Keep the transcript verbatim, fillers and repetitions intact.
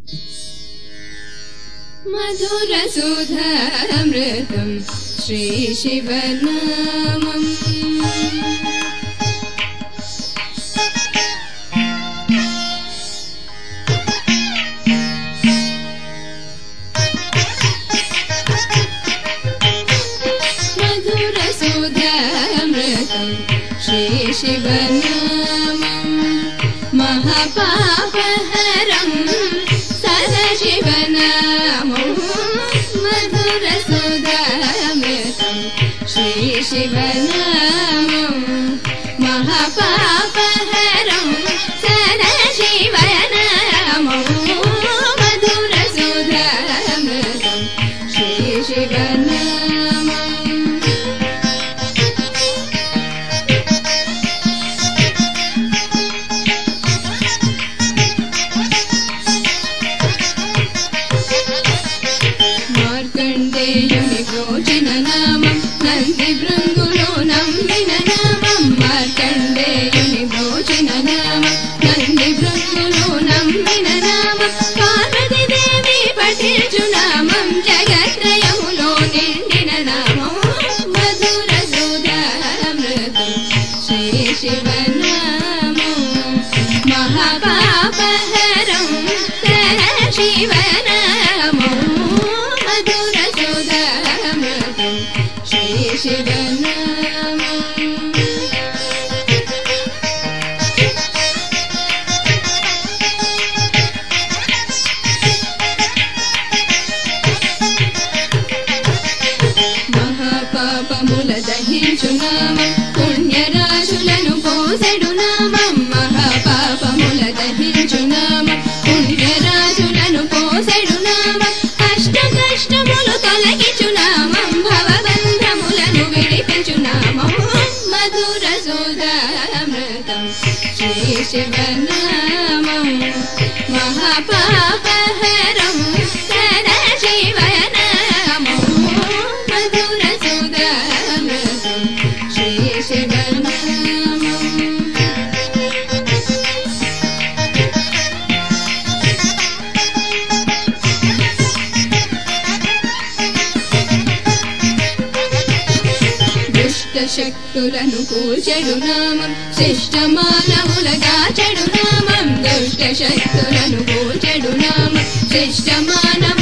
मधुरसुधामृतं श्रीशिवनामम् मधुरसुधामृतं श्रीशिवनामम् महापापहरं सदाशिवनामो मधुरसुधामृतं श्रीशिवनामो महापापहरं सदाशिवनामो मधुरसुधामृतं श्रीशिवनामो మార్కండేయుని బ్రోచిన నామం నంది భృంగులో నమ్మిన నామం మార్కండేయుని బ్రోచిన నామం నంది భృంగులో నమ్మిన నామం పార్వతీదేవి పఠించు నామం జగత్రయములో నిండిన నామం మధురసుధామృతం శ్రీశివనామం మహాపాపహరం సదాశివనామం మధురసుధామృతం శ్రీశివనామం మహాపాపముల దహించు నామం పుణ్యరాశులను పోసెడు నామం మహాపాపముల దహించు నామం పుణ్యరాశులను పోసెడు నామం అష్ట కష్టములు తొలగించు నామం భవబంధములను విడిపించు నామం మధురసుధామృతం శ్రీశివనామం మహాపాపహరం సదాశివనామో మధురసుధామృతం శ్రీశివనామం శక్తులను కూల్చెడు నామం శిష్ట మానవులగా చెడు నామం దుష్ట శక్తులను కూల్చెడు నామం శిష్ట మానవ